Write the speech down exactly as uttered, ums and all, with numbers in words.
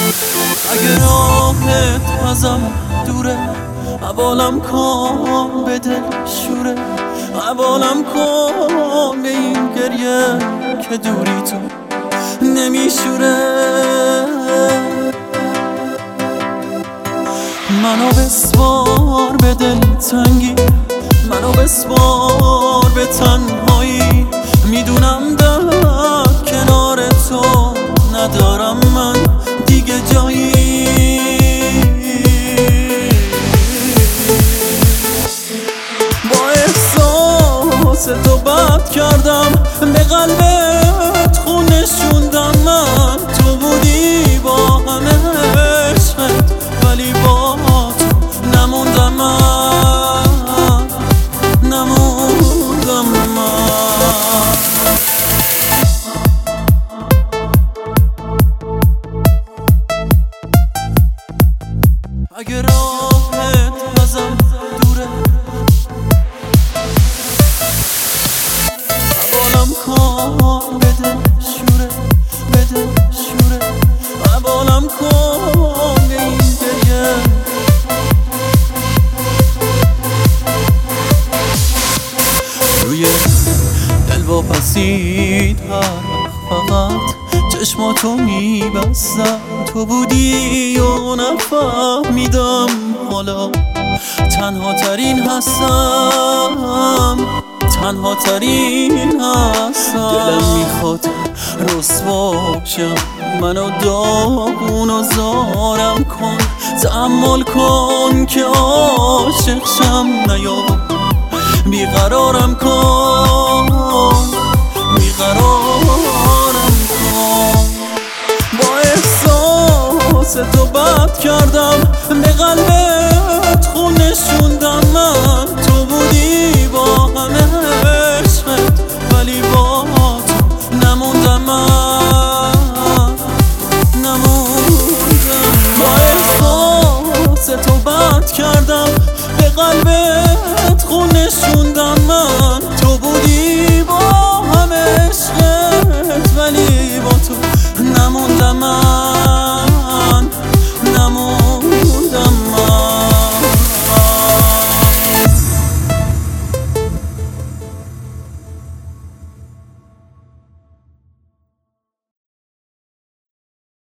اگه راهت ازم دوره حوالم کن به دل شوره، حوالم کن به این گریه که دوری تو نمیشوره. منو بسپار به دل تنگی، منو بسپار به تنهایی، میدونم در کنار تو ندارم من دیگه جایی. با احساس تو بد کردم، به قلبت خون نشوندم من. تو بودی با همه عشقت ولی با تو نموندم من، نموندم من. اگه راهت ازم دوره حوالم کن به دل شوره، به دل شوره، حوالم کن به این گریه. روی دل واپسید هر فقط چشماتو میبستم، تو بودی و نفهمیدم حالا تنها ترین هستم، تنها ترین هستم. دلم میخواد رسوا شم، منو داغون و زارم کن، تحمل کن که عاشق شم، نیا بیقرارم کن، بیقرارم کن. با احساس تو بد کردم، به قلبت خون نشوندم من. تو بودی با همه عشقت ولی با تو نموندم من، نموندم. با احساس تو بد کردم، به قلبت